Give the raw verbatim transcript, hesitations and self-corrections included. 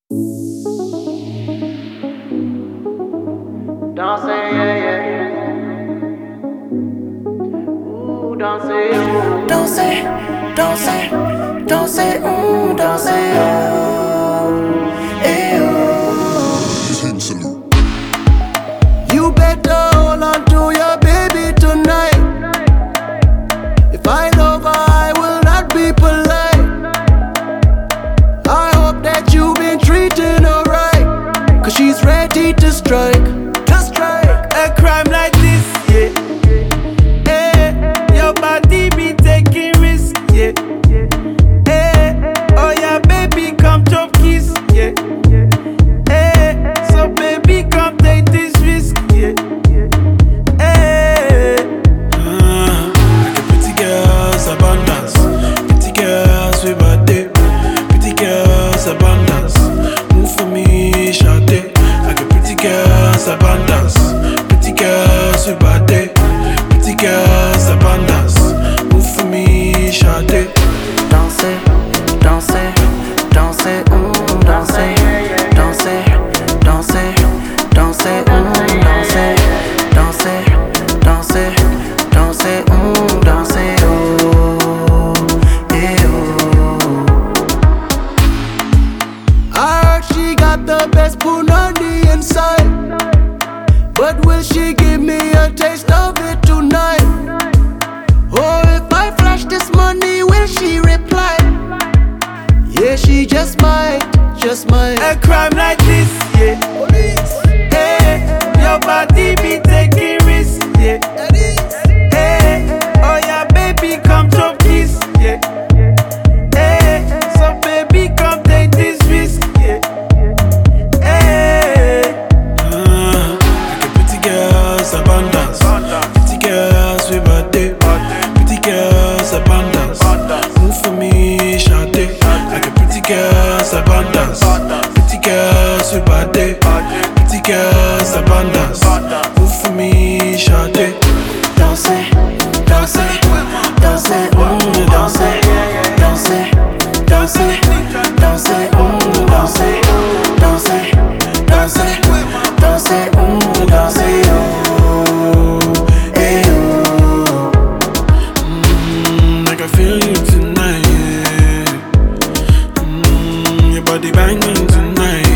Danser, yeah, yeah, yeah. Ooh, danser, ooh. Danser, danser, danser, ooh, danser, oh, eh, oh. You better hold on to your baby tonight. If I love her, I will not be polite. I hope that you've been treating her right, cause she's ready to strike. To strike. A crime like this, yeah. Eh, your body be taking risks, yeah. Eh, oh yeah, baby, come chop kiss, yeah. Eh, so baby, come take this risk, yeah. Eh, Uh, like a pretty girl's abundance. Pretty girls with body. Pretty girls abundance. Move for me, Sade. Like a pretty girl's abundance. Pretty girls with body. Pretty girls abundance. Move for me, Sade. danser, danser, danser, ooh, danser, danser, danser, danser, ooh, danser, danser, danser, danser, ooh, danser, oh, eh, oh. I heard she got the best poon on the inside, but will she give me a taste of it tonight? Oh, if I flash this money, will she reply? Yeah, she just might, just might. A crime like this, yeah. Police. Hey, your body be taking risks, yeah. Hey, oh yeah, baby, come chop kiss, yeah. Hey, so baby, come take this risk, yeah. Hey. Uh, like a pretty girl's abundance. Pretty girls with body. Pretty girls abundance. Move for me, Sade. Like a pretty girl's abundance. Pretty girls with body. Pretty girls abundance. Move for me, Sade. Danser, danser, danser, ooh, danser, danser, danser, danser, ooh, danser, danser, danser, danser, ooh, danser, oh, eh, oh. Mm, like I feel you tonight, yeah. Mm, your body banging tonight.